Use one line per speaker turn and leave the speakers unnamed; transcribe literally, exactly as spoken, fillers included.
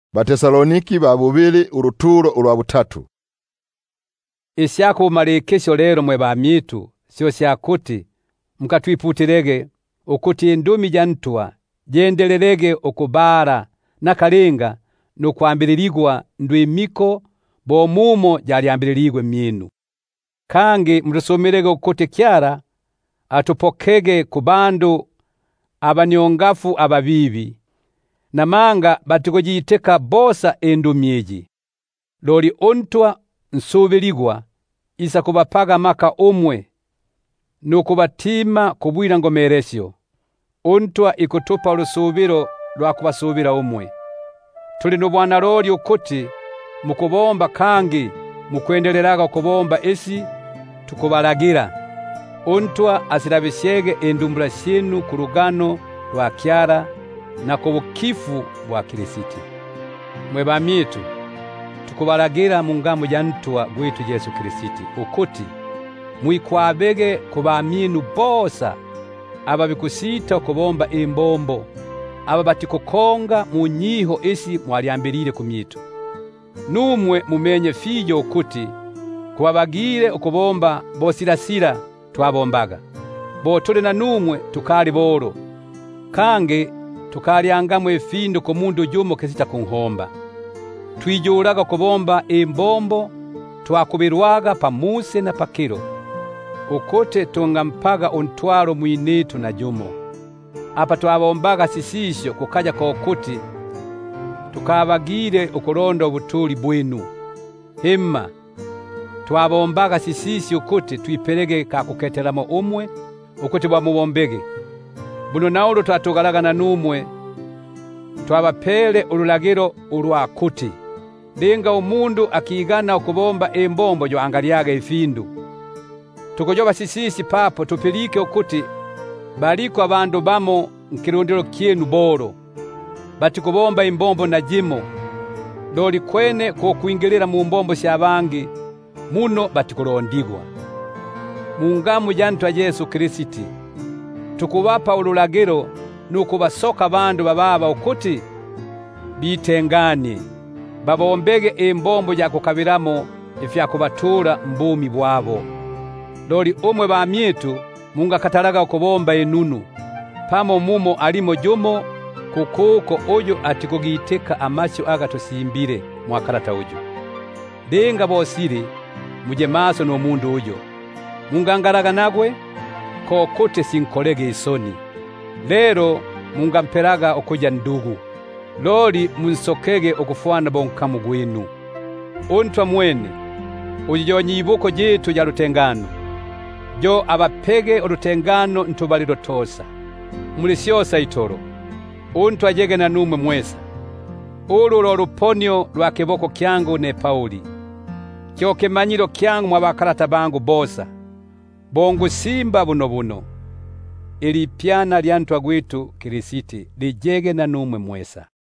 Batesaloniki babubili uruturo urwa butatu.
Isyaku malikisho lero mwe bamyitu syo syakuti mukatwiputirege ukuti indumi jantwa jendelelege okubara nakalinga nokwambiriligwa ndwimiko bomumo jalyambiriligwe myinu. Kangi mrusomerege ukuti kyara atupokege kubandu abanyongafu ababibi namanga batikojiteka bosa endumyeji. Loli ontwa nsubiligwa isa kubapaga maka umwe nukubatima kubwira ngomeresyo. Ontwa ikutupa urusubiro lwa kubasubira umwe. Tuli nubwana loli ukuti mukubomba kangi mukwendeleraga kubomba esi tukubalagira. Ontwa asirabishege endumbura shinu kurugano lwa kyara na kubukifu bwa Kirisiti. Mwe bamyitu tukubalagira mungamu jantwa gwitu Yesu Kirisiti ukuti mwikwabege kubamyinu bosa aba bikusita kubomba imbombo aba batikukonga munyiho esi mwalyambirire kumyitu. Numwe mumenye fijo ukuti kubabagire ukubomba bosirasira twabombaga bo tuli na numwe tukali boro kange tukalyangamwe efindu ku mundu jumo kesita kunhomba. Twijuraga kubomba imbombo twakubirwaga pamuse na pakiro ukote tungampaga ontwaro mwinetu na jumo. Apa twabombaga sisisho kukaja kwa ukuti tukabagire ukurondo butuli bwinu. Himma twabombaga sisisho ukuti twipelege kakuketeramo umwe ukuti bamubombege. Buno naulo twatugalaga na numwe twabapele urulagiro urwa kuti linga umundu akigana ukubomba imbombo jo angaliaga ifindu. Tukojoba sisisi papo tupilike ukuti baliko abandu bamo nkirundiro kyenu boro batikubomba imbombo na jimo doli kwene ko kuingilira mu mbombo syabangi muno batikulondigwa. Mungamu jantwa Yesu Kirisiti tukubapa urulagiro nukubasoka bandu bababa ukuti bitengani babombege imbombo ya kukabiramo ifya kubatura mbumi bwabo. Loli umwe bamyitu munga kataraga ukubomba enunu pamo mumo alimo jumo kukuko ojo atikogiteka amasyo agatusimbire mwakarata ojo. Denga bosiri muje maso no mundu ojo mungangaraga nagwe ko kote sinkolege isoni. Lero mungamperaga okuja ndugu loli munsokege okufuana bonkamu gwenu. Ontwa mwene ujijonyi ibuko jitu ya rutengano jo abapege urutengano ntubaliro tosa mulisyosa itoro. Ontwa jege na numwe mwesa ulu lo ruponyo lwa kiboko kyangu ne Pauli kyo kemanyiro kyangu mwabakarata bangu bosa bongu simba buno buno ili pyana lyantwa gwitu Kirisiti lijege na numwe mwesa.